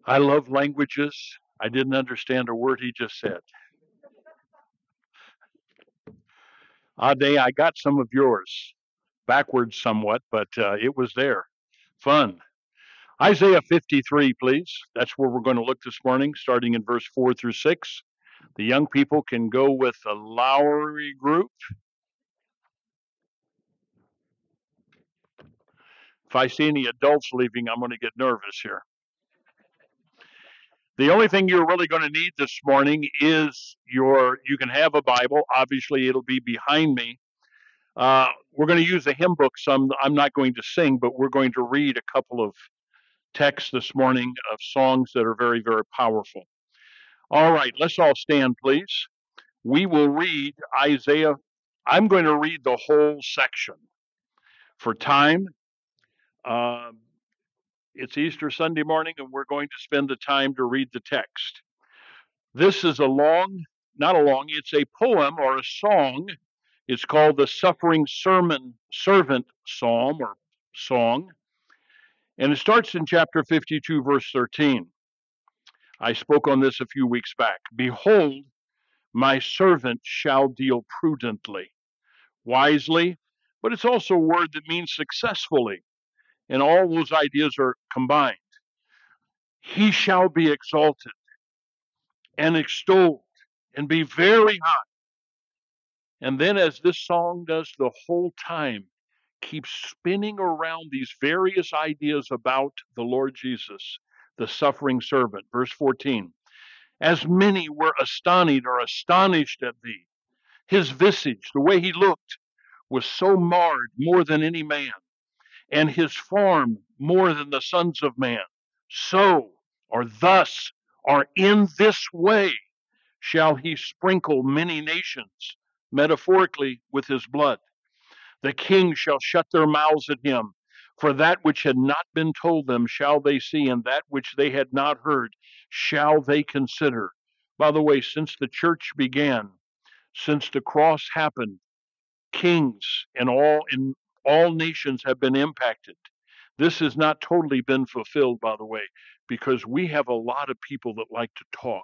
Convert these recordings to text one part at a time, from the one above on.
I love languages. I didn't understand a word he just said. Ade, I got some of yours, backwards somewhat, but it was there. Fun. Isaiah 53, please. That's where we're going to look this morning, starting in verse 4 through 6. The young people can go with the Lowry group. If I see any adults leaving, I'm going to get nervous here. The only thing you're really going to need this morning is you can have a Bible. Obviously, it'll be behind me. We're going to use a hymn book. I'm not going to sing, but we're going to read a couple of texts this morning of songs that are very, very powerful. All right, let's all stand, please. We will read Isaiah. I'm going to read the whole section. For time, uh, it's Easter Sunday morning, and we're going to spend the time to read the text. This is it's a poem or a song. It's called the Suffering Servant Psalm or Song. And it starts in chapter 52, verse 13. I spoke on this a few weeks back. Behold, my servant shall deal prudently, wisely, but it's also a word that means successfully. And all those ideas are combined. He shall be exalted and extolled and be very high. And then, as this song does the whole time, keeps spinning around these various ideas about the Lord Jesus, the suffering servant. Verse 14. As many were astonished at thee. His visage, the way he looked, was so marred more than any man, and his form more than the sons of man. So, or thus, or in this way, shall he sprinkle many nations, metaphorically, with his blood. The kings shall shut their mouths at him, for that which had not been told them shall they see, and that which they had not heard shall they consider. By the way, since the church began, since the cross happened, kings in all nations have been impacted. This has not totally been fulfilled, by the way, because we have a lot of people that like to talk.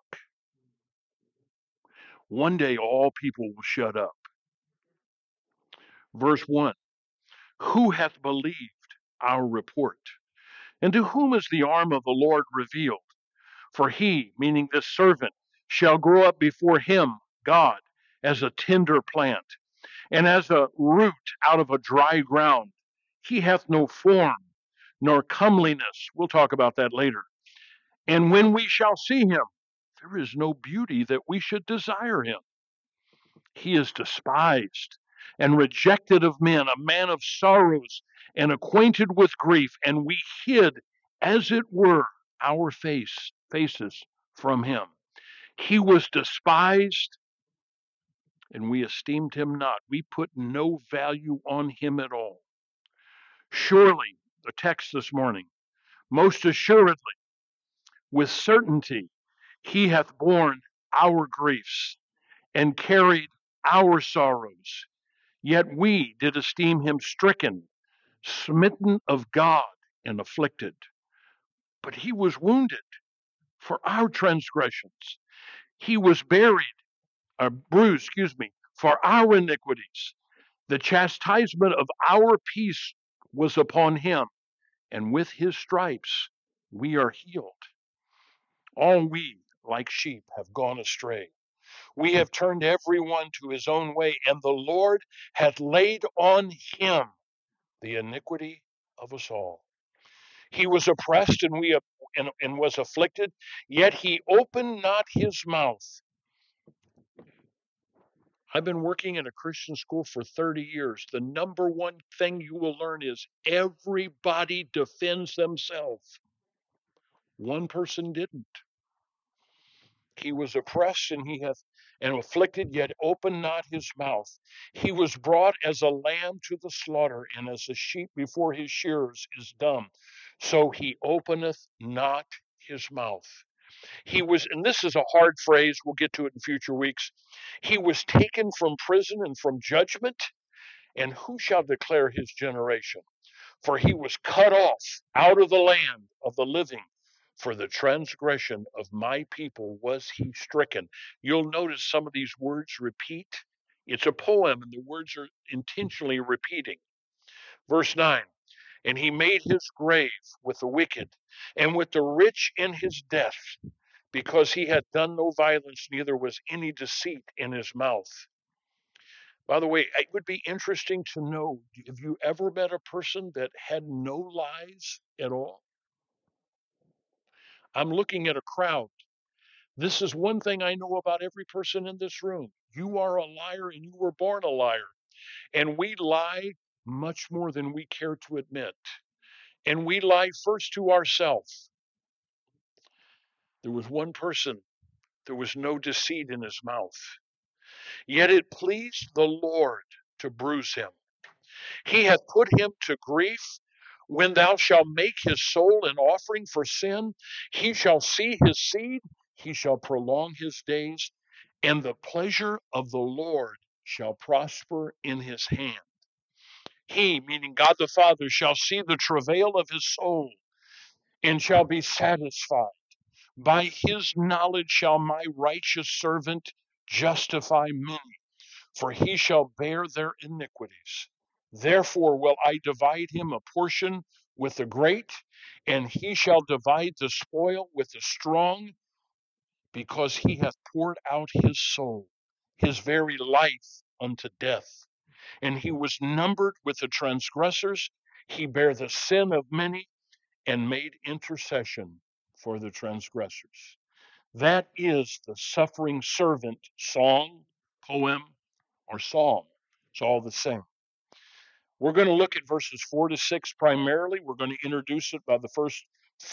One day, all people will shut up. Verse 1. Who hath believed our report? And to whom is the arm of the Lord revealed? For he, meaning this servant, shall grow up before him, God, as a tender plant, and as a root out of a dry ground. He hath no form, nor comeliness. We'll talk about that later. And when we shall see him, there is no beauty that we should desire him. He is despised and rejected of men, a man of sorrows and acquainted with grief, and we hid, as it were, our faces from him. He was despised, and we esteemed him not. We put no value on him at all. Surely, the text this morning, most assuredly, with certainty, he hath borne our griefs and carried our sorrows. Yet we did esteem him stricken, smitten of God, and afflicted. But he was wounded for our transgressions. He was bruised, for our iniquities. The chastisement of our peace was upon him, and with his stripes we are healed. All we, like sheep, have gone astray. We have turned every one to his own way, and the Lord hath laid on him the iniquity of us all. He was oppressed and was afflicted, yet he opened not his mouth. I've been working in a Christian school for 30 years. The number one thing you will learn is everybody defends themselves. One person didn't. He was oppressed and afflicted, yet opened not his mouth. He was brought as a lamb to the slaughter, and as a sheep before his shearers is dumb. So he openeth not his mouth. He was, and this is a hard phrase, we'll get to it in future weeks. He was taken from prison and from judgment, and who shall declare his generation? For he was cut off out of the land of the living. For the transgression of my people was he stricken. You'll notice some of these words repeat. It's a poem, and the words are intentionally repeating. Verse 9, and he made his grave with the wicked and with the rich in his death, because he had done no violence, neither was any deceit in his mouth. By the way, it would be interesting to know, have you ever met a person that had no lies at all? I'm looking at a crowd. This is one thing I know about every person in this room. You are a liar and you were born a liar. And we lie much more than we care to admit. And we lie first to ourselves. There was one person, there was no deceit in his mouth. Yet it pleased the Lord to bruise him. He hath put him to grief. When thou shalt make his soul an offering for sin, he shall see his seed, he shall prolong his days, and the pleasure of the Lord shall prosper in his hand. He, meaning God the Father, shall see the travail of his soul, and shall be satisfied. By his knowledge shall my righteous servant justify many, for he shall bear their iniquities. Therefore will I divide him a portion with the great, and he shall divide the spoil with the strong, because he hath poured out his soul, his very life unto death. And he was numbered with the transgressors. He bare the sin of many and made intercession for the transgressors. That is the suffering servant song, poem, or psalm. It's all the same. We're going to look at verses 4 to 6 primarily. We're going to introduce it by the first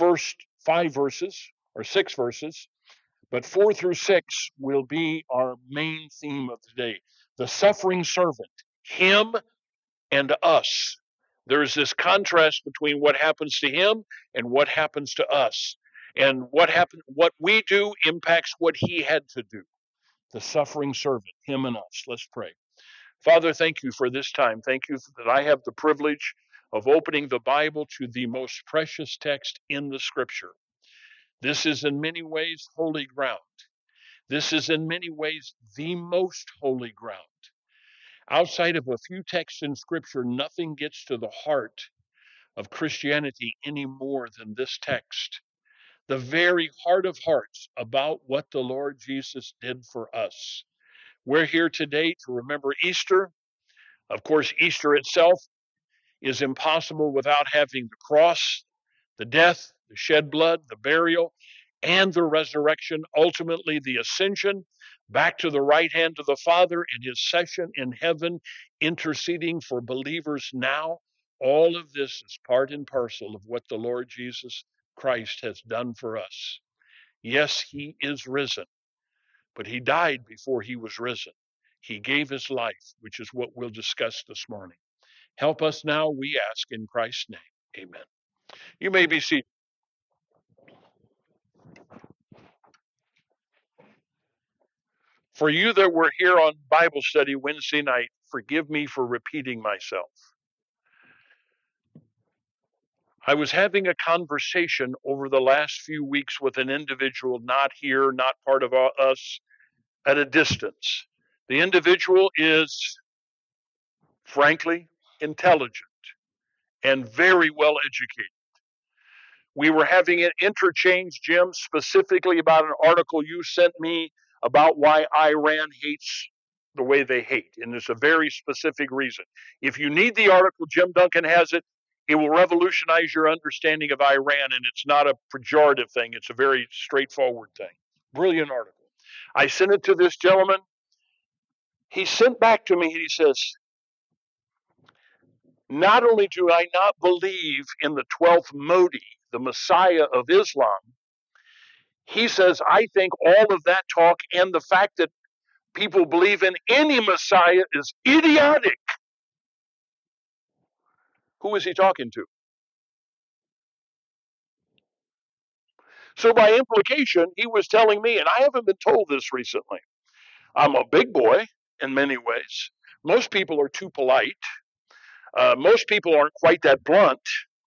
5 verses or 6 verses, but 4 through 6 will be our main theme of today. The suffering servant, him and us. There's this contrast between what happens to him and what happens to us. And what we do impacts what he had to do. The suffering servant, him and us. Let's pray. Father, thank you for this time. Thank you that I have the privilege of opening the Bible to the most precious text in the Scripture. This is in many ways holy ground. This is in many ways the most holy ground. Outside of a few texts in Scripture, nothing gets to the heart of Christianity any more than this text. The very heart of hearts about what the Lord Jesus did for us. We're here today to remember Easter. Of course, Easter itself is impossible without having the cross, the death, the shed blood, the burial, and the resurrection, ultimately the ascension back to the right hand of the Father in his session in heaven, interceding for believers now. All of this is part and parcel of what the Lord Jesus Christ has done for us. Yes, he is risen, but he died before he was risen. He gave his life, which is what we'll discuss this morning. Help us now, we ask in Christ's name. Amen. You may be seated. For you that were here on Bible study Wednesday night, forgive me for repeating myself. I was having a conversation over the last few weeks with an individual not here, not part of us, at a distance. The individual is, frankly, intelligent and very well educated. We were having an interchange, Jim, specifically about an article you sent me about why Iran hates the way they hate. And there's a very specific reason. If you need the article, Jim Duncan has it. It will revolutionize your understanding of Iran, and it's not a pejorative thing. It's a very straightforward thing. Brilliant article. I sent it to this gentleman. He sent back to me, and he says, not only do I not believe in the 12th Mahdi, the Messiah of Islam, he says, I think all of that talk and the fact that people believe in any Messiah is idiotic. Who is he talking to? So by implication, he was telling me, and I haven't been told this recently, I'm a big boy in many ways. Most people are too polite. Most people aren't quite that blunt.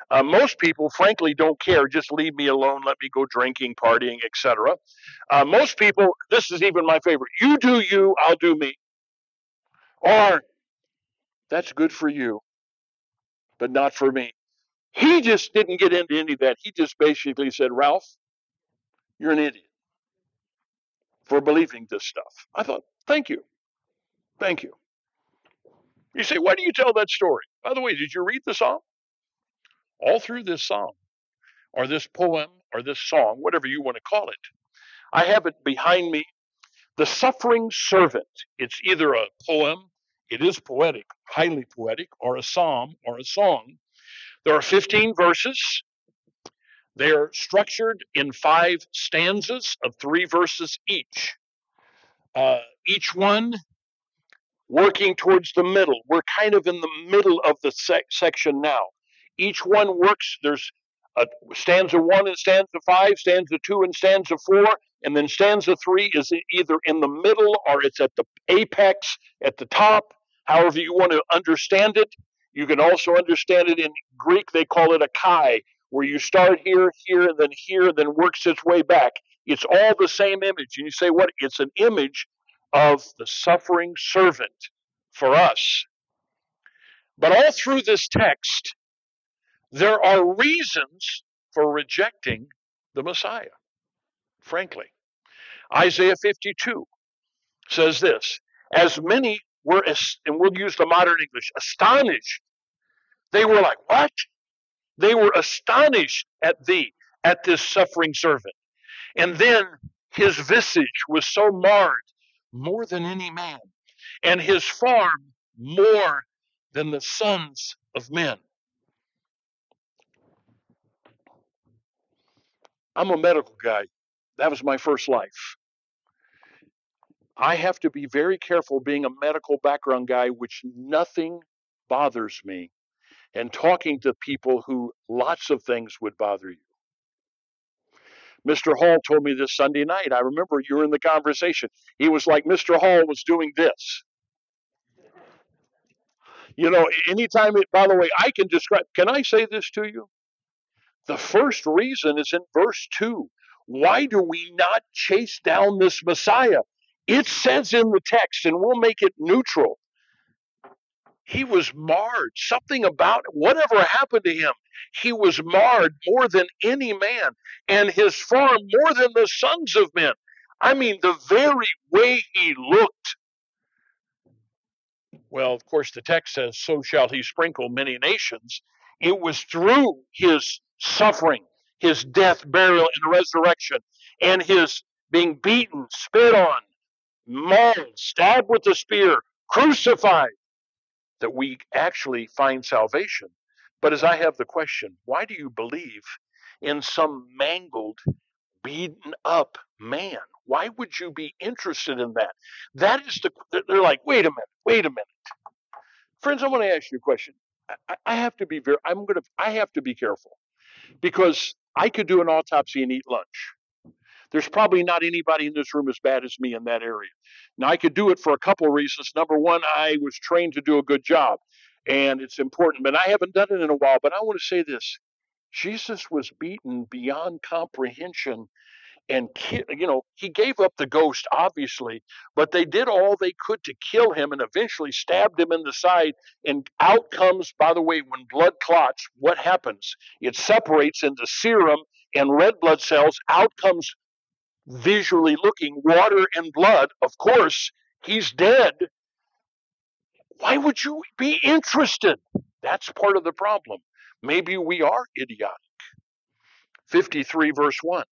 Most people, frankly, don't care. Just leave me alone. Let me go drinking, partying, etc. Most people, this is even my favorite. You do you, I'll do me. Or, that's good for you, but not for me. He just didn't get into any of that. He just basically said, Ralph, you're an idiot for believing this stuff. I thought, thank you. Thank you. You say, why do you tell that story? By the way, did you read the psalm? All through this psalm, or this poem, or this song, whatever you want to call it, I have it behind me. The Suffering Servant. It's either a poem, it is poetic, highly poetic, or a psalm, or a song. There are 15 verses. They're structured in 5 stanzas of 3 verses each. Each one working towards the middle. We're kind of in the middle of the section now. Each one works. There's stanza 1 and stanza 5, stanza 2 and stanza 4, and then stanza 3 is either in the middle or it's at the apex, at the top, however you want to understand it. You can also understand it in Greek, they call it a kai, where you start here, and then works its way back. It's all the same image. And you say, what? It's an image of the suffering servant for us. But all through this text, there are reasons for rejecting the Messiah, frankly. Isaiah 52 says this, as many were, and we'll use the modern English, astonished. They were like, what? They were astonished at thee, at this suffering servant. And then his visage was so marred, more than any man, and his form more than the sons of men. I'm a medical guy. That was my first life. I have to be very careful being a medical background guy, which nothing bothers me, and talking to people who lots of things would bother you. Mr. Hall told me this Sunday night. I remember you were in the conversation. He was like, Mr. Hall was doing this. You know, anytime by the way, I can describe, can I say this to you? The first reason is in verse 2. Why do we not chase down this Messiah? It says in the text, and we'll make it neutral. He was marred. Something about whatever happened to him, he was marred more than any man, and his form more than the sons of men. I mean, the very way he looked. Well, of course, the text says, so shall he sprinkle many nations. It was through his suffering, his death, burial, and resurrection, and his being beaten, spit on, mauled, stabbed with a spear, crucified, that we actually find salvation. But as I have the question, why do you believe in some mangled, beaten up man? Why would you be interested in that? That is they're like, wait a minute. Friends, I want to ask you a question. I have to be I have to be careful, because I could do an autopsy and eat lunch. There's probably not anybody in this room as bad as me in that area. Now, I could do it for a couple of reasons. Number one, I was trained to do a good job, and it's important, but I haven't done it in a while. But I want to say this. Jesus was beaten beyond comprehension, and he gave up the ghost, obviously, but they did all they could to kill him and eventually stabbed him in the side. And out comes, by the way, when blood clots, what happens? It separates into serum and red blood cells. Out comes, visually looking, water and blood. Of course, he's dead. Why would you be interested? That's part of the problem. Maybe we are idiotic. 53 verse 1.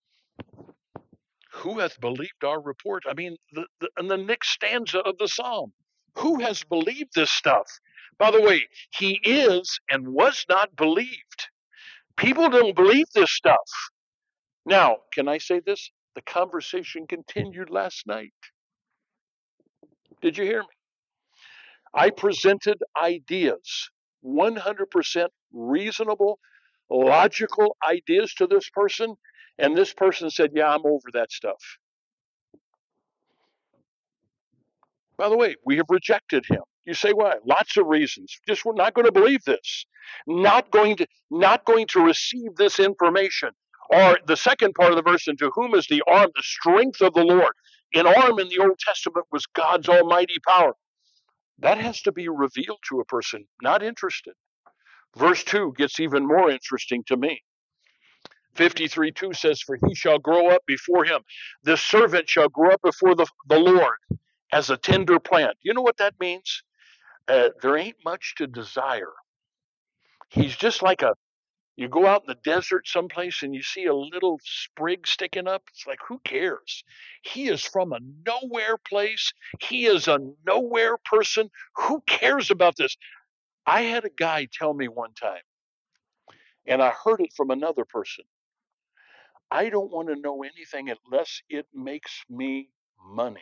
Who hath believed our report? I mean, in the next stanza of the psalm, who has believed this stuff? By the way, he is and was not believed. People don't believe this stuff. Now, can I say this? The conversation continued last night. Did you hear me? I presented ideas, 100% reasonable, logical ideas to this person, and this person said, yeah, I'm over that stuff. By the way, we have rejected him. You say why? Lots of reasons. Just we're not going to believe this. Not going to receive this information. Or the second part of the verse, and to whom is the arm, the strength of the Lord. An arm in the Old Testament was God's almighty power. That has to be revealed to a person. Not interested. Verse 2 gets even more interesting to me. 53:2 says, for he shall grow up before him. The servant shall grow up before the Lord as a tender plant. You know what that means? There ain't much to desire. He's just like you go out in the desert someplace and you see a little sprig sticking up. It's like, who cares? He is from a nowhere place. He is a nowhere person. Who cares about this? I had a guy tell me one time, and I heard it from another person. I don't want to know anything unless it makes me money.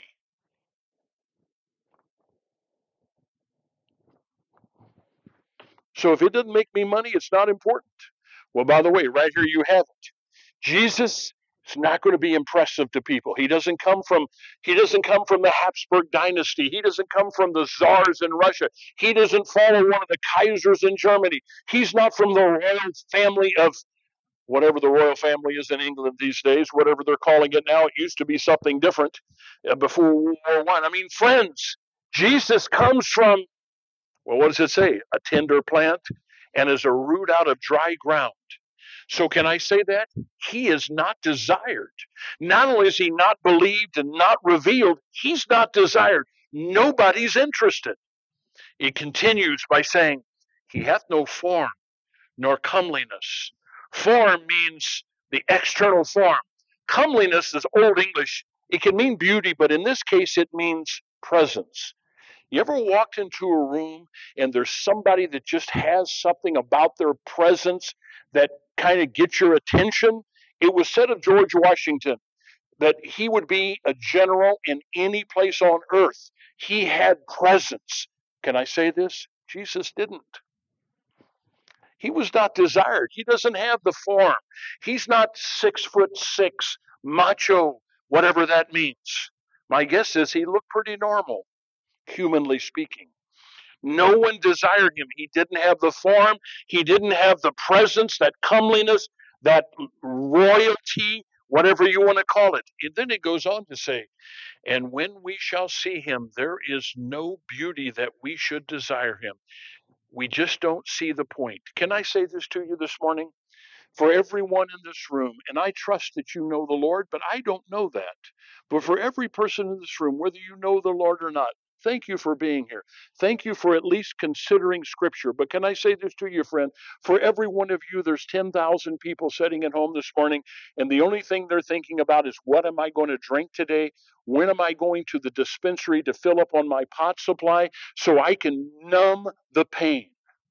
So if it doesn't make me money, it's not important. Well, by the way, right here you have it. Jesus is not going to be impressive to people. He doesn't come from the Habsburg dynasty. He doesn't come from the czars in Russia. He doesn't follow one of the Kaisers in Germany. He's not from the royal family of whatever the royal family is in England these days, whatever they're calling it now. It used to be something different before World War I. I mean, friends, Jesus comes from, well, what does it say? A tender plant and is a root out of dry ground. So can I say that? He is not desired. Not only is he not believed and not revealed, he's not desired. Nobody's interested. It continues by saying, he hath no form nor comeliness. Form means the external form. Comeliness is Old English. It can mean beauty, but in this case, it means presence. You ever walked into a room and there's somebody that just has something about their presence that kind of gets your attention? It was said of George Washington that he would be a general in any place on earth. He had presence. Can I say this? Jesus didn't. He was not desired. He doesn't have the form. He's not 6'6", macho, whatever that means. My guess is he looked pretty normal, humanly speaking. No one desired him. He didn't have the form. He didn't have the presence, that comeliness, that royalty, whatever you want to call it. And then it goes on to say, and when we shall see him, there is no beauty that we should desire him. We just don't see the point. Can I say this to you this morning? For everyone in this room, and I trust that you know the Lord, but I don't know that. But for every person in this room, whether you know the Lord or not, thank you for being here. Thank you for at least considering Scripture. But can I say this to you, friend? For every one of you, there's 10,000 people sitting at home this morning, and the only thing they're thinking about is, what am I going to drink today? When am I going to the dispensary to fill up on my pot supply so I can numb the pain?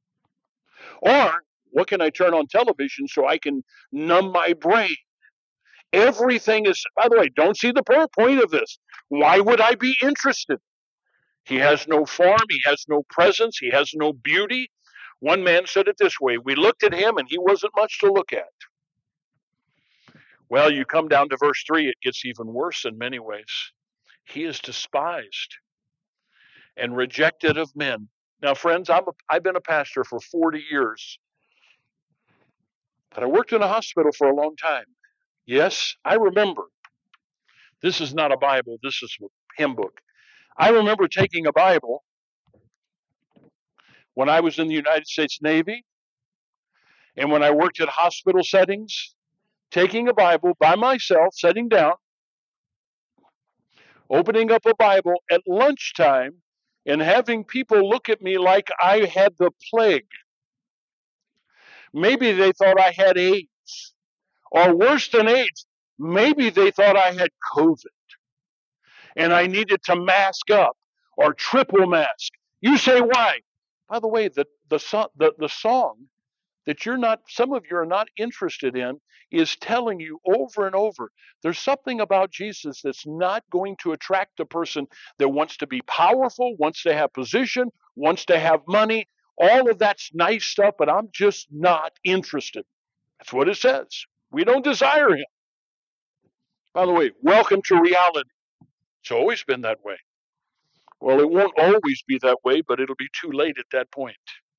Or what can I turn on television so I can numb my brain? Everything is, by the way, don't see the point of this. Why would I be interested? He has no form, he has no presence, he has no beauty. One man said it this way: we looked at him and he wasn't much to look at. Well, you come down to verse 3, it gets even worse in many ways. He is despised and rejected of men. Now, friends, I've been a pastor for 40 years, but I worked in a hospital for a long time. Yes, I remember. This is not a Bible, this is a hymn book. I remember taking a Bible when I was in the United States Navy and when I worked at hospital settings, taking a Bible by myself, sitting down, opening up a Bible at lunchtime, and having people look at me like I had the plague. Maybe they thought I had AIDS, or worse than AIDS, maybe they thought I had COVID and I needed to mask up or triple mask. You say why? By the way, the song that some of you are not interested in is telling you over and over, there's something about Jesus that's not going to attract a person that wants to be powerful, wants to have position, wants to have money. All of that's nice stuff, but I'm just not interested. That's what it says. We don't desire him. By the way, welcome to reality. It's always been that way. Well, it won't always be that way, but it'll be too late at that point.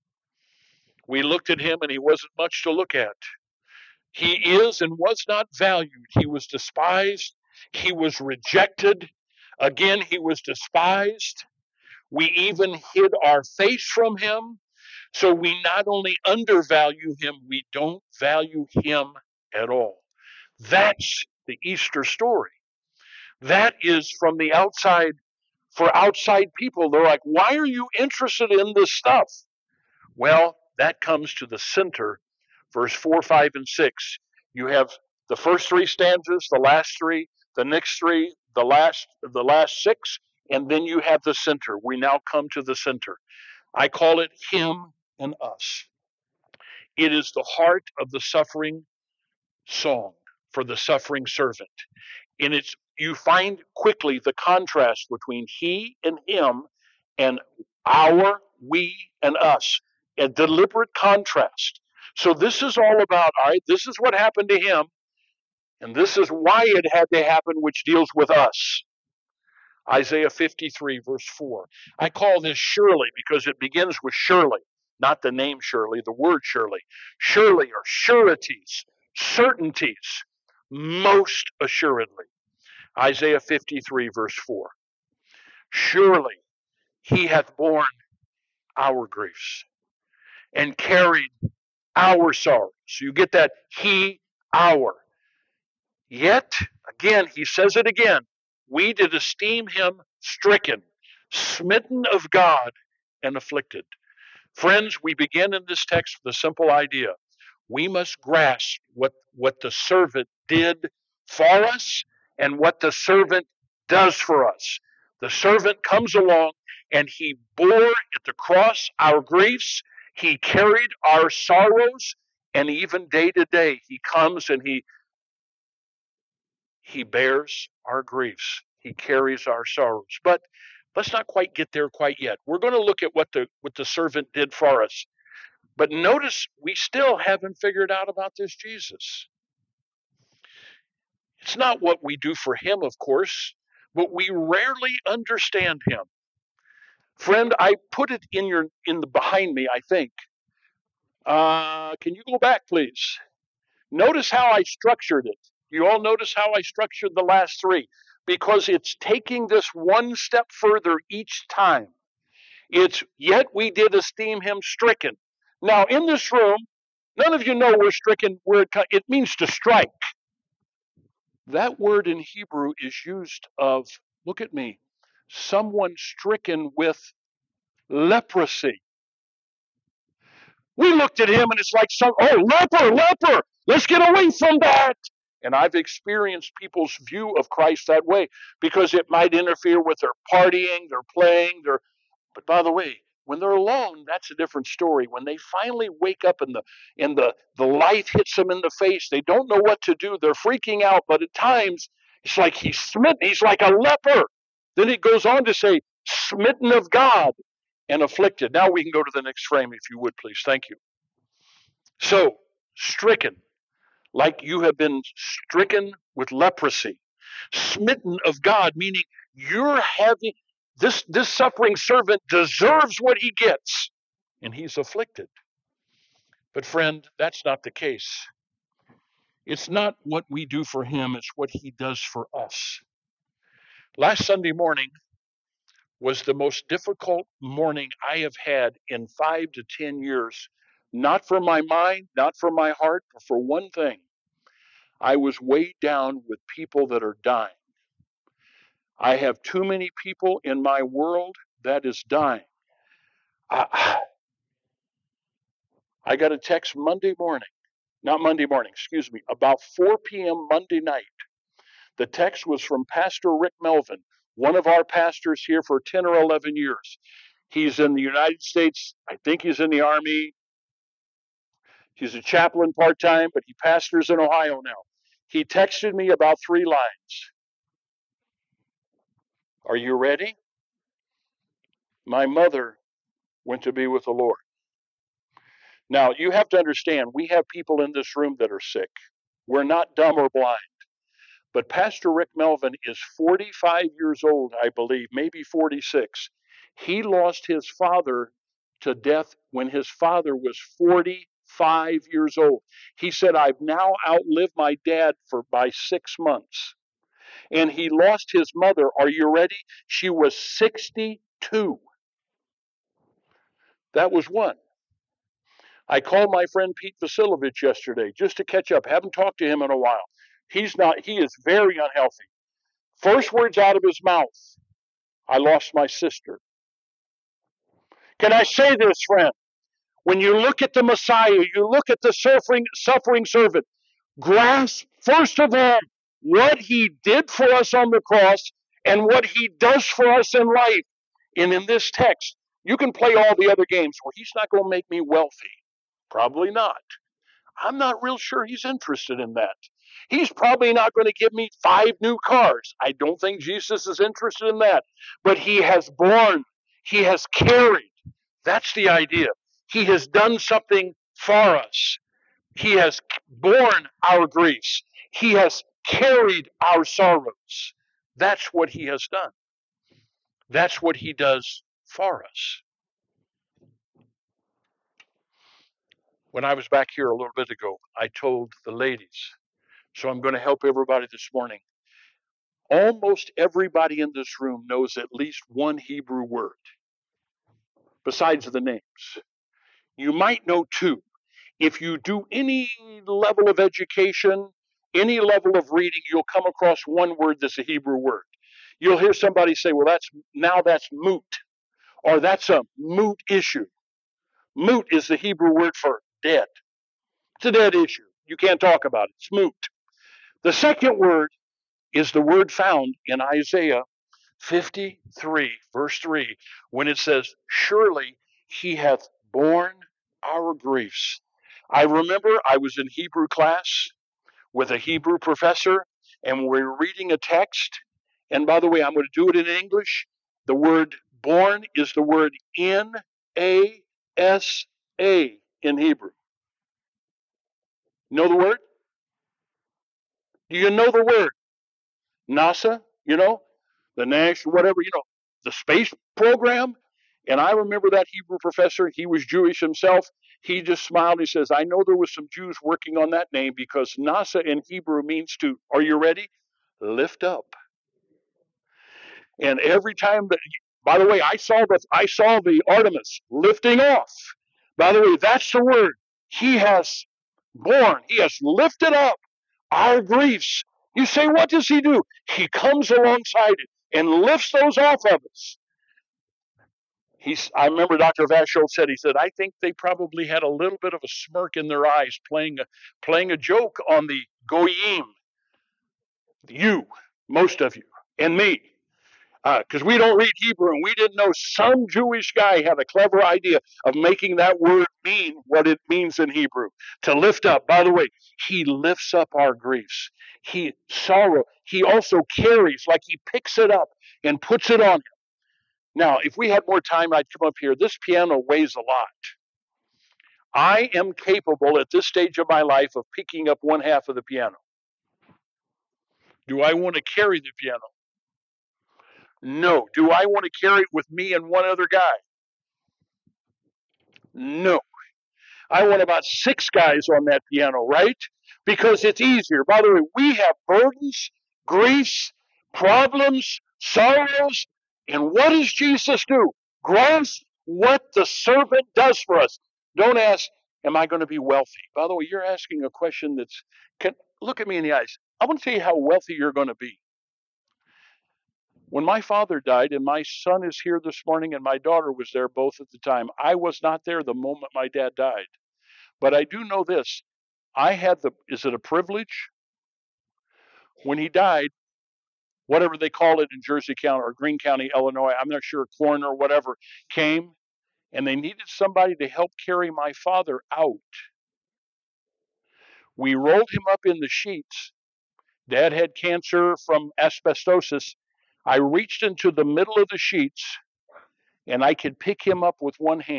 We looked at him and he wasn't much to look at. He is and was not valued. He was despised. He was rejected. Again, he was despised. We even hid our face from him. So we not only undervalue him, we don't value him at all. That's the Easter story. That is from the outside, for outside people. They're like, why are you interested in this stuff? Well, that comes to the center, verse 4, 5, and 6. You have the first three stanzas, the last three, the next three, the last six, and then you have the center. We now come to the center. I call it him and us. It is the heart of the suffering song for the suffering servant. And you find quickly the contrast between he and him and our, we, and us. A deliberate contrast. So this is all about, all right, this is what happened to him, and this is why it had to happen, which deals with us. Isaiah 53, verse 4. I call this surely because it begins with surely, not the name Shirley, the word surely. Surely are sureties, certainties, most assuredly. Isaiah 53, verse 4. Surely he hath borne our griefs and carried our sorrows. You get that? He, our. Yet, again, he says it again, we did esteem him stricken, smitten of God, and afflicted. Friends, we begin in this text with a simple idea. We must grasp what the servant did for us and what the servant does for us. The servant comes along and he bore at the cross our griefs. He carried our sorrows, and even day to day he comes and he bears our griefs. He carries our sorrows. But let's not quite get there quite yet. We're going to look at what the servant did for us. But notice we still haven't figured out about this Jesus. It's not what we do for him, of course, but we rarely understand him. Friend, I put it in the behind me, I think. Can you go back, please? Notice how I structured it. You all notice how I structured the last three? Because it's taking this one step further each time. It's, yet we did esteem him stricken. Now, in this room, none of you know we're stricken, it means to strike. That word in Hebrew is used of, look at me, someone stricken with leprosy. We looked at him and it's like, leper, let's get away from that. And I've experienced people's view of Christ that way because it might interfere with their partying, their playing, but by the way, when they're alone, that's a different story. When they finally wake up and the light hits them in the face, they don't know what to do. They're freaking out, but at times it's like he's smitten. He's like a leper. Then it goes on to say, smitten of God and afflicted. Now we can go to the next frame, if you would, please. Thank you. So, stricken, like you have been stricken with leprosy. Smitten of God, meaning you're having, this suffering servant deserves what he gets, and he's afflicted. But friend, that's not the case. It's not what we do for him, it's what he does for us. Last Sunday morning was the most difficult morning I have had in 5 to 10 years. Not for my mind, not for my heart, but for one thing. I was weighed down with people that are dying. I have too many people in my world that is dying. I got a text about 4 p.m. Monday night. The text was from Pastor Rick Melvin, one of our pastors here for 10 or 11 years. He's in the United States. I think he's in the Army. He's a chaplain part-time, but he pastors in Ohio now. He texted me about 3 lines. Are you ready? My mother went to be with the Lord. Now, you have to understand, we have people in this room that are sick. We're not dumb or blind. But Pastor Rick Melvin is 45 years old, I believe, maybe 46. He lost his father to death when his father was 45 years old. He said, I've now outlived my dad by 6 months. And he lost his mother. Are you ready? She was 62. That was one. I called my friend Pete Vasilovich yesterday just to catch up. Haven't talked to him in a while. He is very unhealthy. First words out of his mouth, I lost my sister. Can I say this, friend? When you look at the Messiah, you look at the suffering servant, grasp, first of all, what he did for us on the cross and what he does for us in life. And in this text, you can play all the other games where he's not going to make me wealthy. Probably not. I'm not real sure he's interested in that. He's probably not going to give me 5 new cars. I don't think Jesus is interested in that. But he has borne, he has carried. That's the idea. He has done something for us. He has borne our griefs. He has carried our sorrows. That's what he has done. That's what he does for us. When I was back here a little bit ago, I told the ladies, so I'm going to help everybody this morning. Almost everybody in this room knows at least one Hebrew word, besides the names. You might know 2. If you do any level of education, any level of reading, you'll come across one word that's a Hebrew word. You'll hear somebody say, well, that's moot, or that's a moot issue. Moot is the Hebrew word for dead. It's a dead issue. You can't talk about it. It's moot. The second word is the word found in Isaiah 53, verse 3, when it says, surely he hath borne our griefs. I remember I was in Hebrew class with a Hebrew professor, and we were reading a text. And by the way, I'm going to do it in English. The word born is the word N-A-S-A in Hebrew. Know the word? Do you know the word? NASA, the national, whatever, the space program. And I remember that Hebrew professor, he was Jewish himself. He just smiled. He says, I know there was some Jews working on that name because NASA in Hebrew means to, are you ready? Lift up. And every time that, by the way, I saw the Artemis lifting off. By the way, that's the word. He has borne, he has lifted up our griefs. You say, what does he do? He comes alongside it and lifts those off of us. I remember Dr. Vasholt said, I think they probably had a little bit of a smirk in their eyes playing a joke on the goyim, you, most of you, and me. Because we don't read Hebrew, and we didn't know some Jewish guy had a clever idea of making that word mean what it means in Hebrew. To lift up. By the way, he lifts up our griefs. He also carries, like he picks it up and puts it on him. Now, if we had more time, I'd come up here. This piano weighs a lot. I am capable at this stage of my life of picking up one half of the piano. Do I want to carry the piano? No. Do I want to carry it with me and one other guy? No. I want about 6 guys on that piano, right? Because it's easier. By the way, we have burdens, griefs, problems, sorrows, and what does Jesus do? Grasp what the servant does for us. Don't ask, am I going to be wealthy? By the way, you're asking a question look at me in the eyes. I want to tell you how wealthy you're going to be. When my father died, and my son is here this morning, and my daughter was there both at the time, I was not there the moment my dad died. But I do know this. Is it a privilege? When he died, whatever they call it in Jersey County or Greene County, Illinois, I'm not sure, coroner or whatever, came, and they needed somebody to help carry my father out. We rolled him up in the sheets. Dad had cancer from asbestosis. I reached into the middle of the sheets, and I could pick him up with one hand.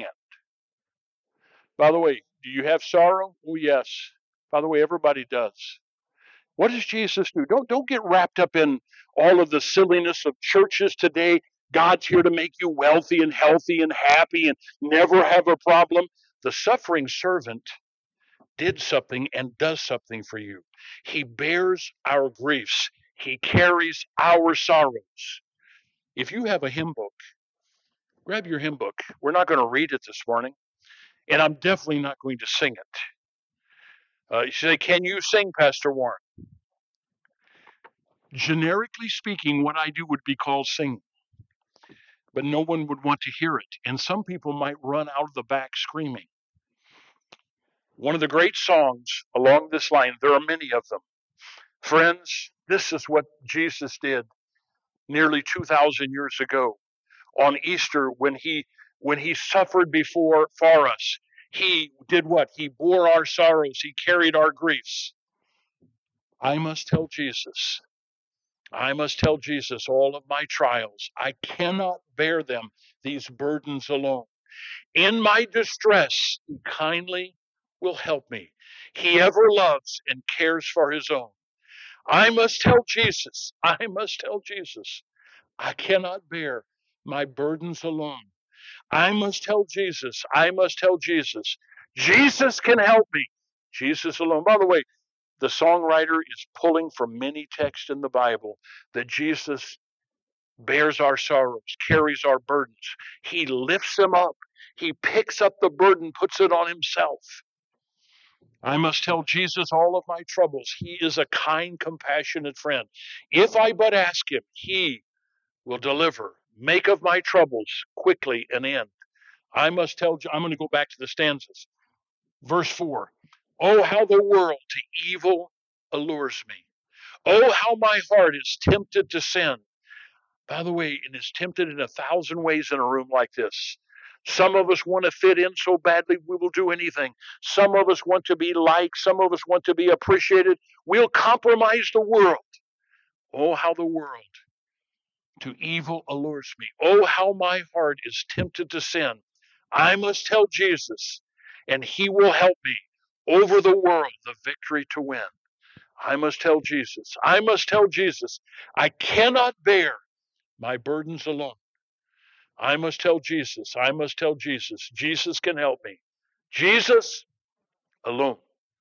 By the way, do you have sorrow? Oh, yes. By the way, everybody does. What does Jesus do? Don't get wrapped up in all of the silliness of churches today. God's here to make you wealthy and healthy and happy and never have a problem. The suffering servant did something and does something for you. He bears our griefs. He carries our sorrows. If you have a hymn book, grab your hymn book. We're not going to read it this morning, and I'm definitely not going to sing it. You say, can you sing, Pastor Warren? Generically speaking, what I do would be called singing, but no one would want to hear it, and some people might run out of the back screaming. One of the great songs along this line, there are many of them. Friends, this is what Jesus did nearly 2,000 years ago on Easter when he suffered for us. He did what? He bore our sorrows. He carried our griefs. I must tell Jesus. I must tell Jesus all of my trials. I cannot bear them, these burdens alone. In my distress, he kindly will help me. He ever loves and cares for his own. I must tell Jesus. I must tell Jesus. I cannot bear my burdens alone. I must tell Jesus. I must tell Jesus. Jesus can help me. Jesus alone. By the way, the songwriter is pulling from many texts in the Bible that Jesus bears our sorrows, carries our burdens. He lifts them up. He picks up the burden, puts it on himself. I must tell Jesus all of my troubles. He is a kind, compassionate friend. If I but ask him, he will deliver. Make of my troubles quickly an end. I must tell, I'm going to go back to the stanzas. Verse 4. Oh, how the world to evil allures me. Oh, how my heart is tempted to sin. By the way, it is tempted in 1,000 ways in a room like this. Some of us want to fit in so badly we will do anything. Some of us want to be liked. Some of us want to be appreciated. We'll compromise the world. Oh, how the world to evil allures me. Oh, how my heart is tempted to sin. I must tell Jesus, and he will help me over the world, the victory to win. I must tell Jesus. I must tell Jesus. I cannot bear my burdens alone. I must tell Jesus. I must tell Jesus. Jesus can help me. Jesus alone.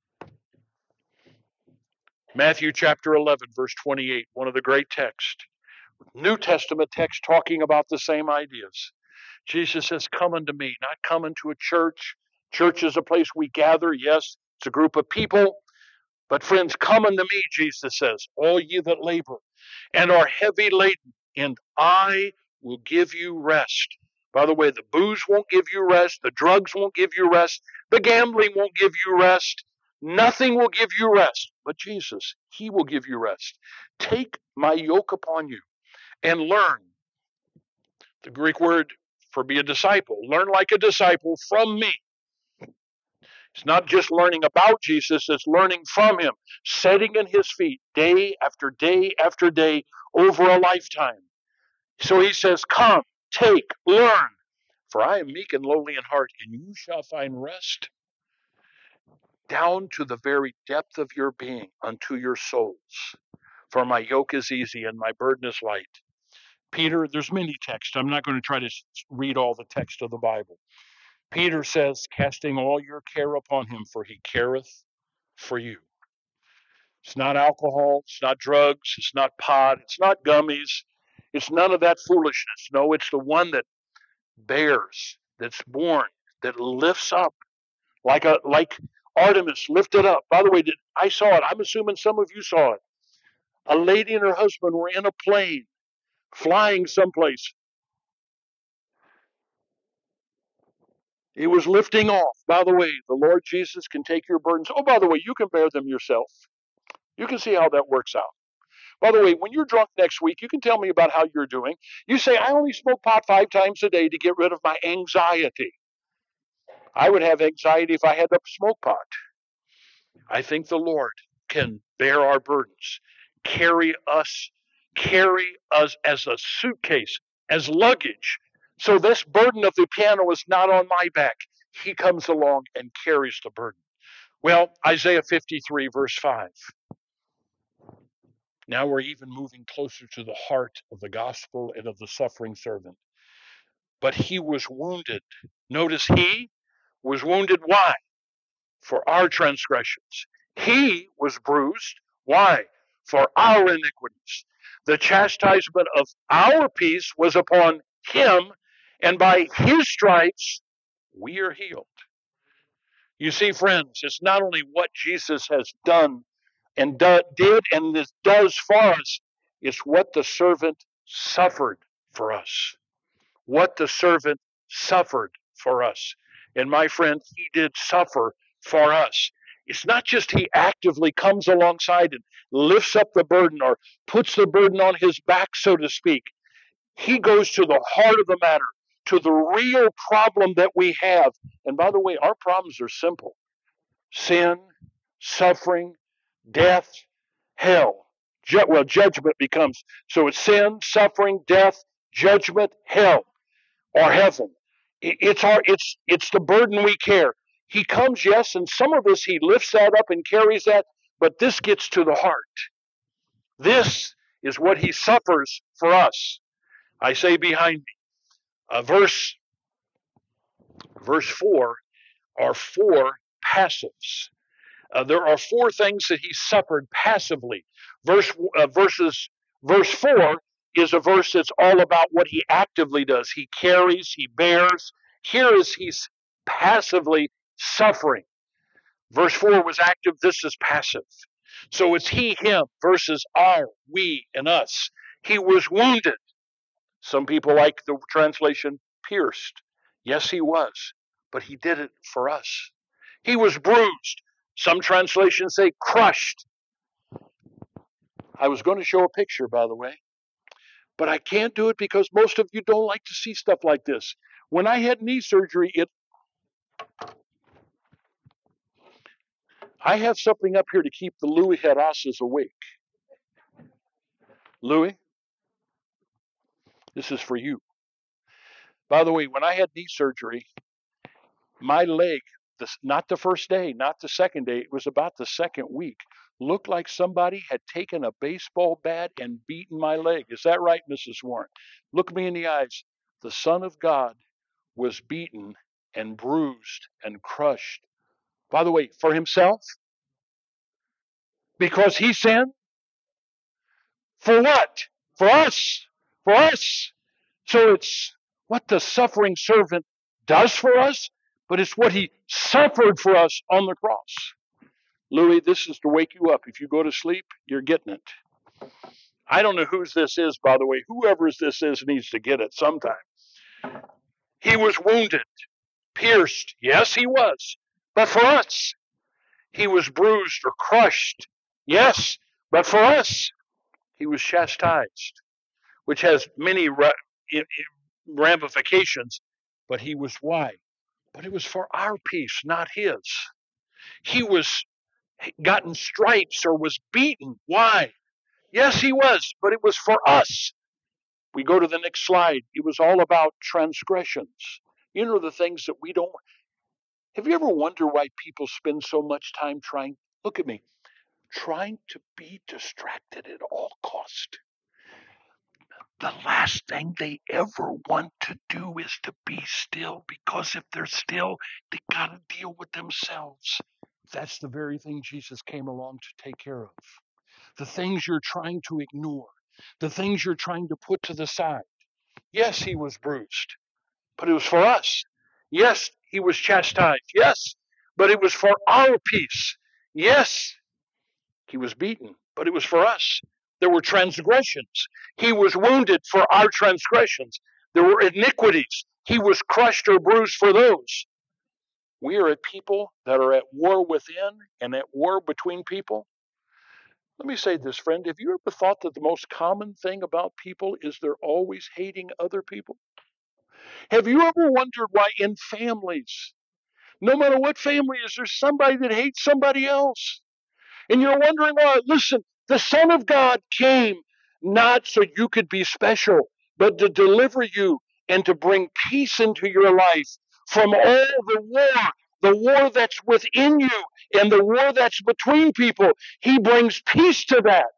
Matthew chapter 11, verse 28, one of the great texts. New Testament text talking about the same ideas. Jesus says, come unto me, not come into a church. Church is a place we gather. Yes, it's a group of people. But friends, come unto me, Jesus says, all ye that labor and are heavy laden, and I will give you rest. By the way, the booze won't give you rest. The drugs won't give you rest. The gambling won't give you rest. Nothing will give you rest. But Jesus, he will give you rest. Take my yoke upon you and learn. The Greek word for be a disciple. Learn like a disciple from me. It's not just learning about Jesus, it's learning from him, sitting in his feet day after day after day over a lifetime. So he says, come, take, learn, for I am meek and lowly in heart, and you shall find rest down to the very depth of your being unto your souls. For my yoke is easy and my burden is light. Peter, there's many texts. I'm not going to try to read all the text of the Bible. Peter says, casting all your care upon him, for he careth for you. It's not alcohol, it's not drugs, it's not pot, it's not gummies, it's none of that foolishness. No, it's the one that bears, that's born, that lifts up, like Artemis lifted up. By the way, I saw it. I'm assuming some of you saw it. A lady and her husband were in a plane, flying someplace. It was lifting off. By the way, the Lord Jesus can take your burdens. Oh, by the way, you can bear them yourself. You can see how that works out. By the way, when you're drunk next week, you can tell me about how you're doing. You say, I only smoke pot 5 times a day to get rid of my anxiety. I would have anxiety if I had to smoke pot. I think the Lord can bear our burdens, carry us as a suitcase, as luggage. So this burden of the piano is not on my back. He comes along and carries the burden. Well, Isaiah 53, verse 5. Now we're even moving closer to the heart of the gospel and of the suffering servant. But he was wounded. Notice he was wounded. Why? For our transgressions. He was bruised. Why? For our iniquities. The chastisement of our peace was upon him, and by his stripes we are healed. You see, friends, it's not only what Jesus has done and did and does for us, it's what the servant suffered for us. What the servant suffered for us. And my friend, he did suffer for us. It's not just he actively comes alongside and lifts up the burden or puts the burden on his back, so to speak. He goes to the heart of the matter, to the real problem that we have. And by the way, our problems are simple: sin, suffering, death, hell. Judgment becomes, so it's sin, suffering, death, judgment, hell, or heaven. It's the burden we carry. He comes, yes, and some of us, he lifts that up and carries that, but this gets to the heart. This is what he suffers for us. I say behind me. Verse 4 are 4 passives. There are 4 things that he suffered passively. Verse 4 is a verse that's all about what he actively does. He carries, he bears. Here is he's passively suffering. Verse 4 was active, this is passive. So it's he, him, versus our, we, and us. He was wounded. Some people like the translation pierced. Yes, he was, but he did it for us. He was bruised. Some translations say crushed. I was going to show a picture, by the way, but I can't do it because most of you don't like to see stuff like this. When I had knee surgery, I have something up here to keep the Louis Herrasas awake. Louis, this is for you. By the way, when I had knee surgery, my leg, not the first day, not the second day, it was about the second week, looked like somebody had taken a baseball bat and beaten my leg. Is that right, Mrs. Warren? Look me in the eyes. The Son of God was beaten and bruised and crushed. By the way, for himself? Because he sinned? For what? For us. For us. So it's what the suffering servant does for us, but it's what he suffered for us on the cross. Louis, this is to wake you up. If you go to sleep, you're getting it. I don't know whose this is, by the way. Whoever this is needs to get it sometime. He was wounded, pierced. Yes, he was. But for us, he was bruised or crushed. Yes, but for us, he was chastised, which has many ramifications. But he was why? But it was for our peace, not his. He was gotten stripes or was beaten. Why? Yes, he was, but it was for us. We go to the next slide. It was all about transgressions. You know, the things that we don't. Have you ever wondered why people spend so much time trying, look at me, trying to be distracted at all cost? The last thing they ever want to do is to be still, because if they're still, they got to deal with themselves. That's the very thing Jesus came along to take care of. The things you're trying to ignore, the things you're trying to put to the side. Yes, he was bruised, but it was for us. Yes, he was chastised. Yes, but it was for our peace. Yes, he was beaten, but it was for us. There were transgressions. He was wounded for our transgressions. There were iniquities. He was crushed or bruised for those. We are a people that are at war within and at war between people. Let me say this, friend. Have you ever thought that the most common thing about people is they're always hating other people? Have you ever wondered why in families, no matter what family is, there's somebody that hates somebody else? And you're wondering why. Listen, the Son of God came not so you could be special, but to deliver you and to bring peace into your life from all the war that's within you and the war that's between people. He brings peace to that.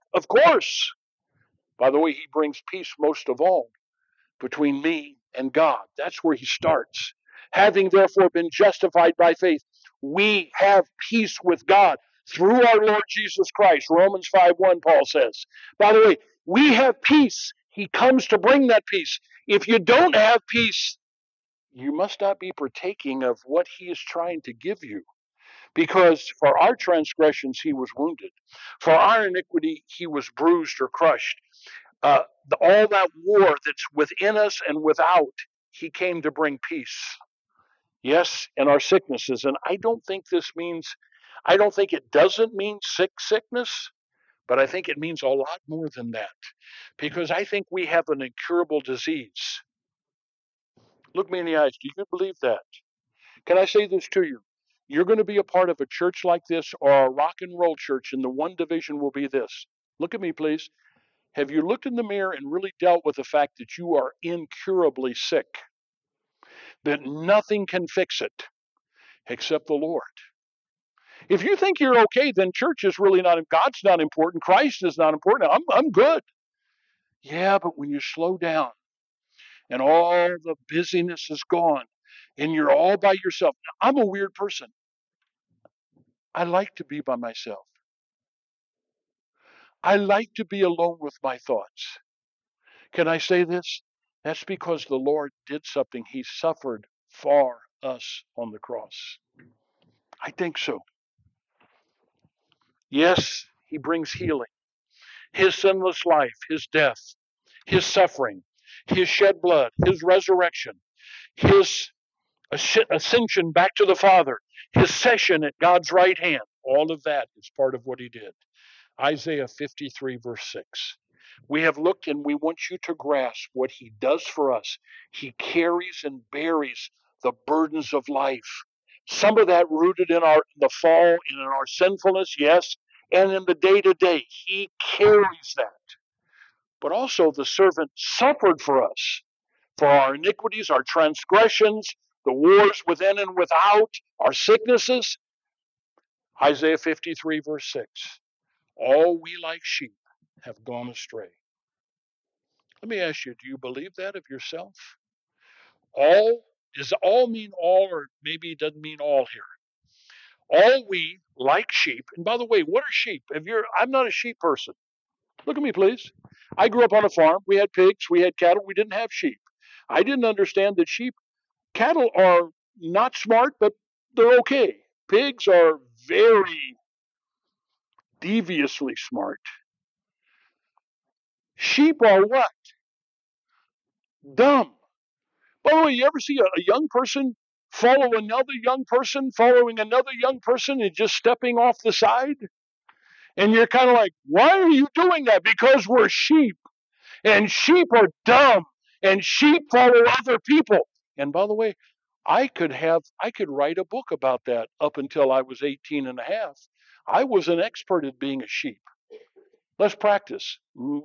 Of course. By the way, he brings peace most of all between me and God. That's where he starts. Having therefore been justified by faith, we have peace with God through our Lord Jesus Christ. Romans 5:1, Paul says. By the way, we have peace. He comes to bring that peace. If you don't have peace, you must not be partaking of what he is trying to give you. Because for our transgressions he was wounded, for our iniquity he was bruised or crushed. All that war that's within us and without, he came to bring peace. Yes, in our sicknesses. And I don't think it doesn't mean sickness, but I think it means a lot more than that. Because I think we have an incurable disease. Look me in the eyes. Do you believe that? Can I say this to you? You're going to be a part of a church like this or a rock and roll church, and the one division will be this. Look at me, please. Have you looked in the mirror and really dealt with the fact that you are incurably sick? That nothing can fix it except the Lord. If you think you're okay, then church is really not, God's not important, Christ is not important. I'm good. Yeah, but when you slow down and all the busyness is gone and you're all by yourself. Now, I'm a weird person. I like to be by myself. I like to be alone with my thoughts. Can I say this? That's because the Lord did something. He suffered for us on the cross. I think so. Yes, he brings healing. His sinless life, his death, his suffering, his shed blood, his resurrection, his ascension back to the Father, his session at God's right hand, all of that is part of what he did. Isaiah 53, verse 6. We have looked and we want you to grasp what he does for us. He carries and bears the burdens of life. Some of that rooted in the fall and in our sinfulness, yes, and in the day-to-day. He carries that. But also the servant suffered for us, for our iniquities, our transgressions, the wars within and without, our sicknesses. Isaiah 53, verse 6. All we like sheep have gone astray. Let me ask you, do you believe that of yourself? All, does all mean all, or maybe it doesn't mean all here? All we like sheep, and by the way, what are sheep? I'm not a sheep person. Look at me, please. I grew up on a farm. We had pigs, we had cattle, we didn't have sheep. I didn't understand that cattle are not smart, but they're okay. Pigs are very deviously smart. Sheep are what? Dumb. By the way, you ever see a young person follow another young person, following another young person and just stepping off the side? And you're kind of like, why are you doing that? Because we're sheep. And sheep are dumb. And sheep follow other people. And by the way, I could write a book about that up until I was 18 and a half. I was an expert at being a sheep. Let's practice.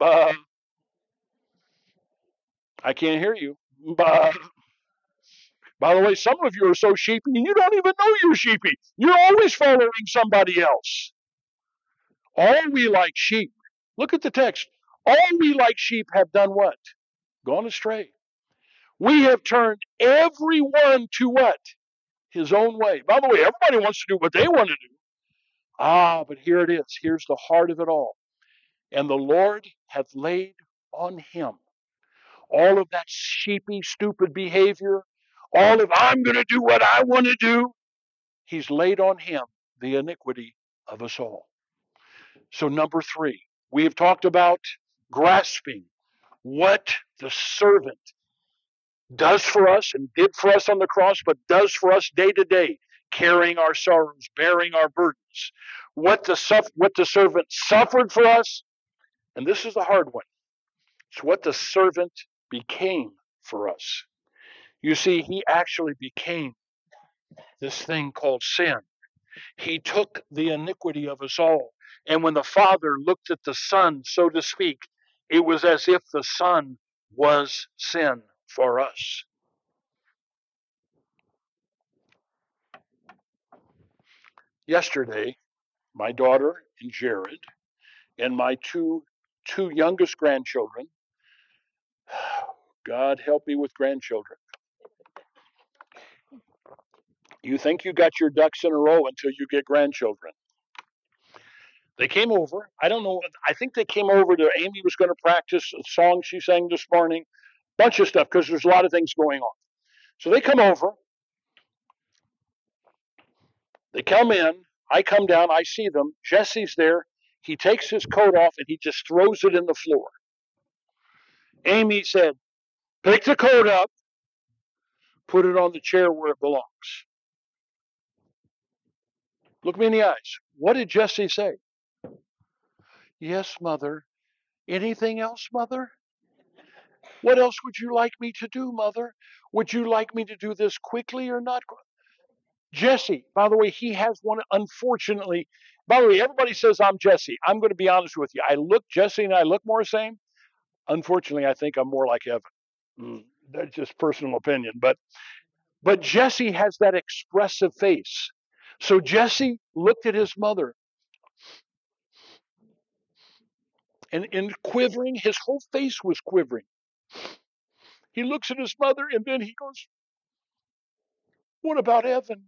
I can't hear you. By the way, some of you are so sheepy, you don't even know you're sheepy. You're always following somebody else. All we like sheep. Look at the text. All we like sheep have done what? Gone astray. We have turned everyone to what? His own way. By the way, everybody wants to do what they want to do. But here it is. Here's the heart of it all. And the Lord hath laid on him all of that sheepy, stupid behavior, all of I'm going to do what I want to do. He's laid on him the iniquity of us all. So number 3, we have talked about grasping what the servant does for us and did for us on the cross, but does for us day to day, carrying our sorrows, bearing our burdens. What the servant suffered for us, and this is the hard one. It's what the servant became for us. You see, he actually became this thing called sin. He took the iniquity of us all. And when the Father looked at the Son, so to speak, it was as if the Son was sin for us. Yesterday, my daughter and Jared and my two youngest grandchildren. God help me with grandchildren. You think you got your ducks in a row until you get grandchildren. They came over. I don't know. I think they came over to Amy was going to practice a song she sang this morning. Bunch of stuff because there's a lot of things going on. So they come over. They come in. I come down. I see them. Jesse's there. He takes his coat off and he just throws it in the floor. Amy said, pick the coat up, put it on the chair where it belongs. Look me in the eyes. What did Jesse say? Yes, Mother. Anything else, Mother? What else would you like me to do, Mother? Would you like me to do this quickly or not? Jesse, by the way, he has one, unfortunately. By the way, everybody says I'm Jesse. I'm going to be honest with you. Jesse and I look more the same. Unfortunately, I think I'm more like Evan. That's just personal opinion. But Jesse has that expressive face. So Jesse looked at his mother and quivering, his whole face was quivering. He looks at his mother and then he goes, what about Evan?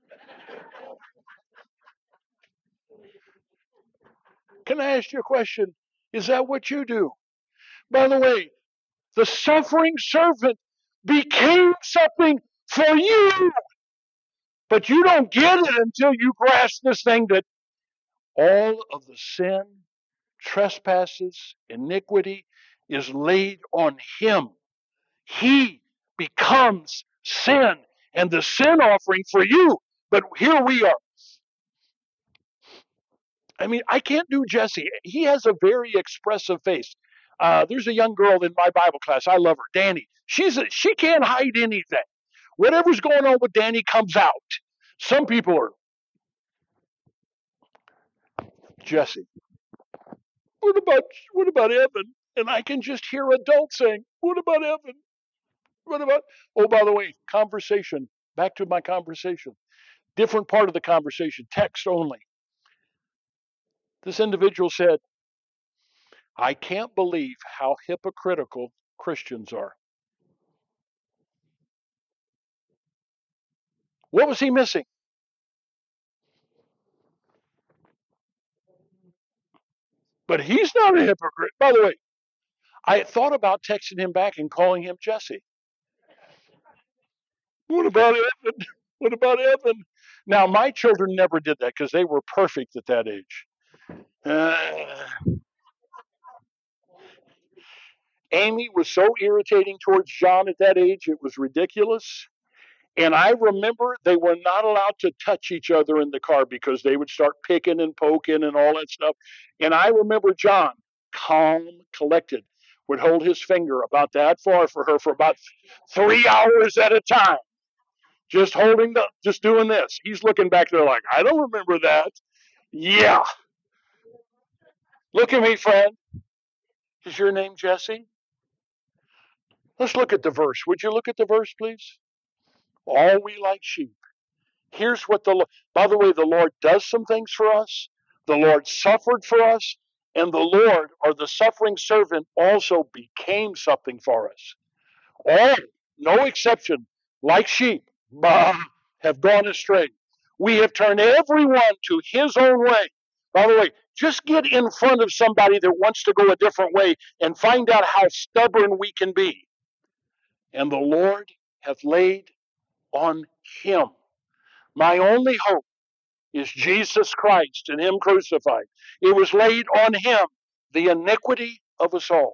Can I ask you a question? Is that what you do? By the way, the suffering servant became something for you. But you don't get it until you grasp this thing that all of the sin, trespasses, iniquity is laid on him. He becomes sin and the sin offering for you. But here we are. I mean, I can't do Jesse. He has a very expressive face. There's a young girl in my Bible class. I love her, Danny. She can't hide anything. Whatever's going on with Danny comes out. Some people are, Jesse, what about Evan? And I can just hear adults saying, what about Evan? What about, oh, by the way, conversation. Back to my conversation. Different part of the conversation, text only. This individual said, I can't believe how hypocritical Christians are. What was he missing? But he's not a hypocrite. By the way, I thought about texting him back and calling him Jesse. What about Evan? What about Evan? Now, my children never did that because they were perfect at that age. Amy was so irritating towards John at that age, it was ridiculous. And I remember they were not allowed to touch each other in the car because they would start picking and poking and all that stuff. And I remember John, calm, collected, would hold his finger about that far for her for about 3 hours at a time. Just doing this. He's looking back there like, I don't remember that. Yeah. Look at me, friend. Is your name Jesse? Let's look at the verse. Would you look at the verse, please? All we like sheep. Here's what by the way, the Lord does some things for us. The Lord suffered for us. And the Lord, or the suffering servant, also became something for us. All, no exception, like sheep, have gone astray. We have turned everyone to his own way. By the way, just get in front of somebody that wants to go a different way and find out how stubborn we can be. And the Lord hath laid on him. My only hope is Jesus Christ and him crucified. It was laid on him, the iniquity of us all.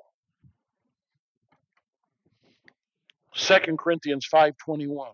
2 Corinthians 5:21.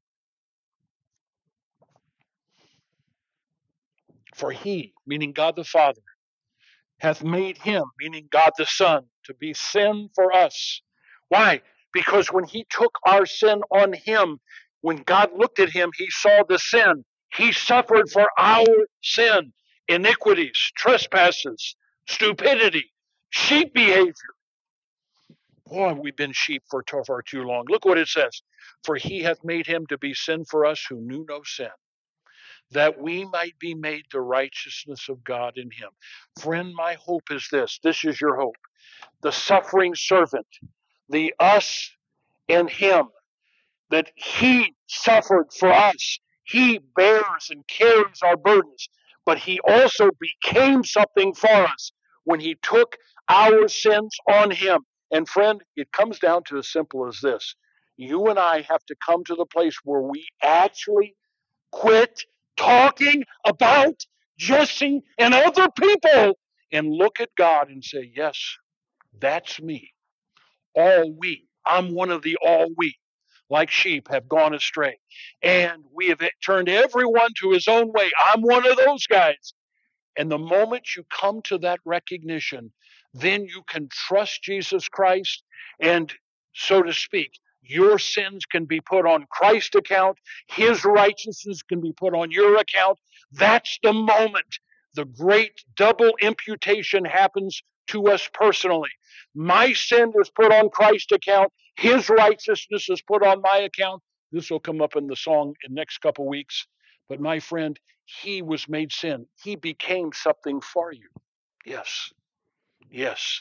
For he, meaning God the Father, hath made him, meaning God the Son, to be sin for us. Why? Because when he took our sin on him, when God looked at him, he saw the sin. He suffered for our sin, iniquities, trespasses, stupidity, sheep behavior. Boy, we've been sheep for far too long. Look what it says. For he hath made him to be sin for us who knew no sin, that we might be made the righteousness of God in him. Friend, my hope is this. This is your hope. The suffering servant, the us and him, that he suffered for us. He bears and carries our burdens, but he also became something for us when he took our sins on him. And friend, it comes down to as simple as this. You and I have to come to the place where we actually quit talking about Jesse and other people and look at God and say, yes, that's me. All we. I'm one of the all we. Like sheep have gone astray. And we have turned everyone to his own way. I'm one of those guys. And the moment you come to that recognition, then you can trust Jesus Christ and, so to speak, your sins can be put on Christ's account. His righteousness can be put on your account. That's the moment the great double imputation happens to us personally. My sin is put on Christ's account. His righteousness is put on my account. This will come up in the song in the next couple weeks. But my friend, he was made sin. He became something for you. Yes. Yes.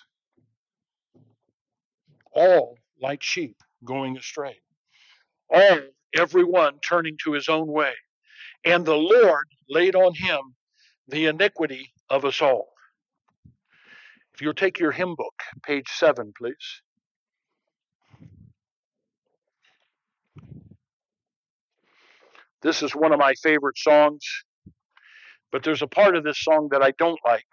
All like sheep going astray. All, everyone turning to his own way. And the Lord laid on him the iniquity of us all. If you'll take your hymn book, page 7, please. This is one of my favorite songs, but there's a part of this song that I don't like.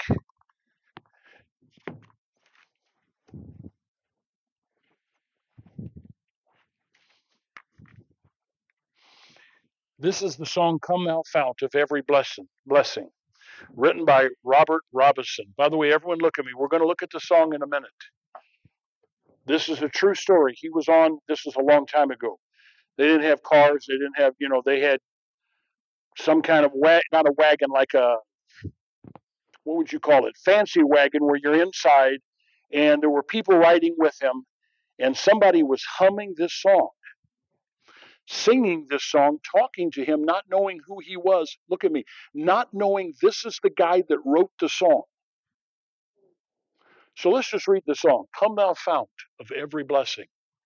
This is the song, Come Thou Fount of Every Blessing, written by Robert Robinson. By the way, everyone look at me. We're going to look at the song in a minute. This is a true story. He was on, this was a long time ago. They didn't have cars. They didn't have, they had some kind of, not a wagon, like a, what would you call it? Fancy wagon where you're inside, and there were people riding with him, and somebody was humming this song, singing this song, talking to him, not knowing who he was. Look at me. Not knowing this is the guy that wrote the song. So let's just read the song. Come thou fount of every blessing.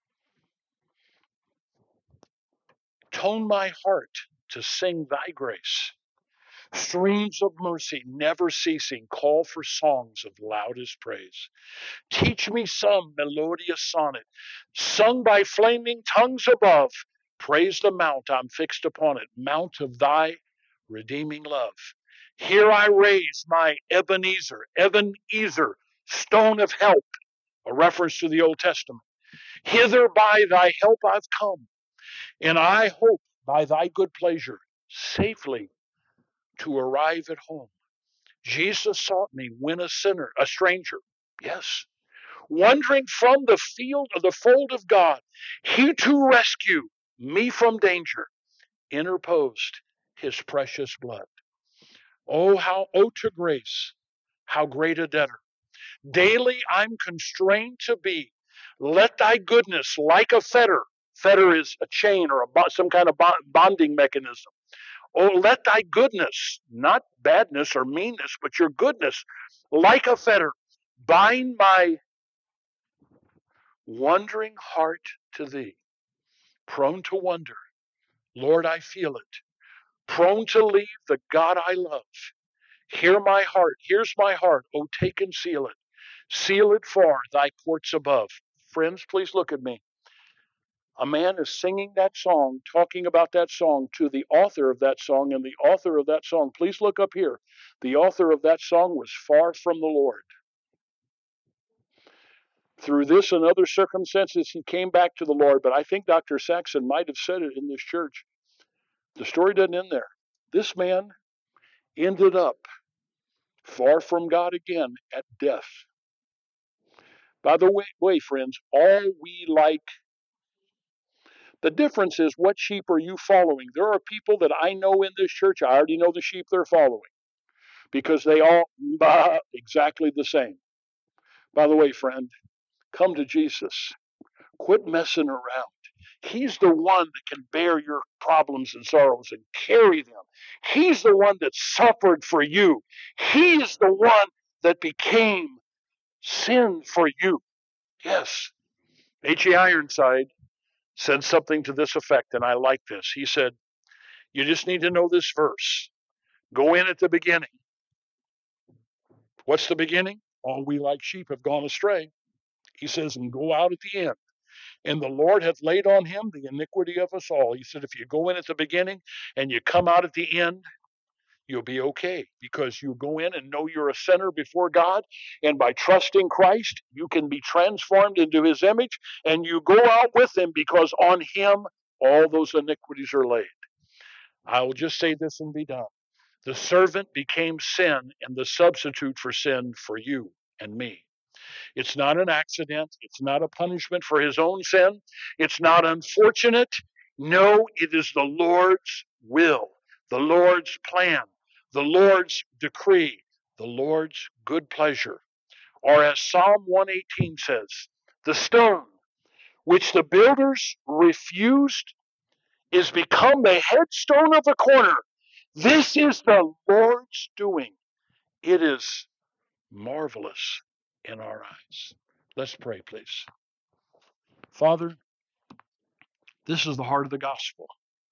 Tone my heart to sing thy grace. Streams of mercy never ceasing call for songs of loudest praise. Teach me some melodious sonnet, sung by flaming tongues above. Praise the mount I'm fixed upon it, mount of thy redeeming love. Here I raise my Ebenezer, stone of help, a reference to the Old Testament. Hither by thy help I've come, and I hope by thy good pleasure safely to arrive at home. Jesus sought me when a sinner, a stranger, yes, wandering from the field of the fold of God. He to rescue me from danger interposed his precious blood. Oh, to grace, how great a debtor. Daily I'm constrained to be. Let thy goodness, like a fetter is a chain or some kind of bonding mechanism. Oh, let thy goodness, not badness or meanness, but your goodness, like a fetter, bind my wondering heart to thee. Prone to wonder, Lord, I feel it. Prone to leave the God I love. Here's my heart, oh, take and seal it. Seal it for thy courts above. Friends, please look at me. A man is singing that song, talking about that song to the author of that song, and the author of that song, please look up here. The author of that song was far from the Lord. Through this and other circumstances, he came back to the Lord, but I think Dr. Saxon might have said it in this church. The story doesn't end there. This man ended up far from God again at death. By the way, friends, all we like. The difference is, what sheep are you following? There are people that I know in this church, I already know the sheep they're following because they all exactly the same. By the way, friend, come to Jesus. Quit messing around. He's the one that can bear your problems and sorrows and carry them. He's the one that suffered for you. He's the one that became sin for you. Yes. H.E. Ironside said something to this effect, and I like this. He said, you just need to know this verse. Go in at the beginning. What's the beginning? All we like sheep have gone astray. He says, and go out at the end. And the Lord hath laid on him the iniquity of us all. He said, if you go in at the beginning and you come out at the end, you'll be okay, because you go in and know you're a sinner before God. And by trusting Christ, you can be transformed into his image, and you go out with him because on him all those iniquities are laid. I will just say this and be done. The servant became sin and the substitute for sin for you and me. It's not an accident. It's not a punishment for his own sin. It's not unfortunate. No, it is the Lord's will, the Lord's plan, the Lord's decree, the Lord's good pleasure. Or as Psalm 118 says, the stone which the builders refused is become the headstone of the corner. This is the Lord's doing. It is marvelous in our eyes. Let's pray, please. Father, this is the heart of the gospel.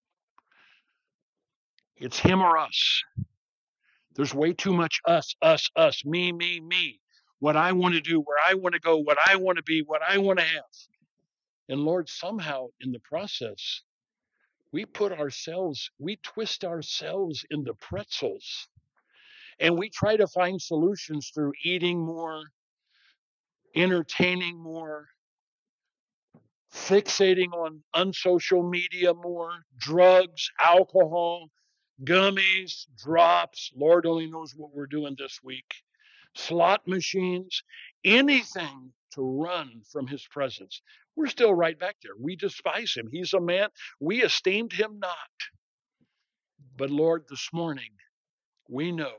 It's him or us. There's way too much us, me, me. What I want to do, where I want to go, what I want to be, what I want to have. And Lord, somehow in the process, we twist ourselves into pretzels. And we try to find solutions through eating more, entertaining more, fixating on unsocial media more, drugs, alcohol, gummies, drops. Lord only knows what we're doing this week. Slot machines, anything to run from his presence. We're still right back there. We despise him. He's a man. We esteemed him not. But Lord, this morning, we know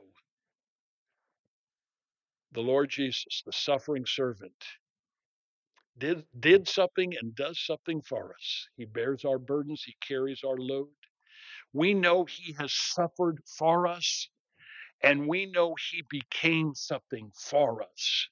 the Lord Jesus, the suffering servant, did something and does something for us. He bears our burdens. He carries our load. We know he has suffered for us, and we know he became something for us.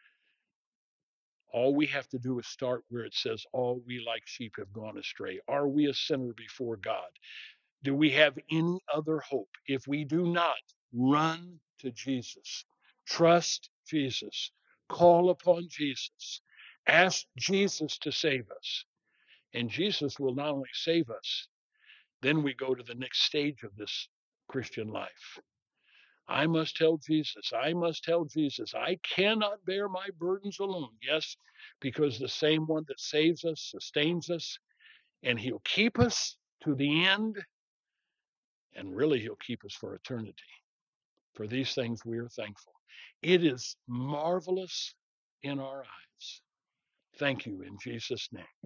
All we have to do is start where it says, all we like sheep have gone astray. Are we a sinner before God? Do we have any other hope? If we do not, run to Jesus. Trust Jesus. Call upon Jesus. Ask Jesus to save us. And Jesus will not only save us, then we go to the next stage of this Christian life. I must tell Jesus. I must tell Jesus. I cannot bear my burdens alone. Yes, because the same one that saves us, sustains us, and he'll keep us to the end. And really, he'll keep us for eternity. For these things, we are thankful. It is marvelous in our eyes. Thank you in Jesus' name.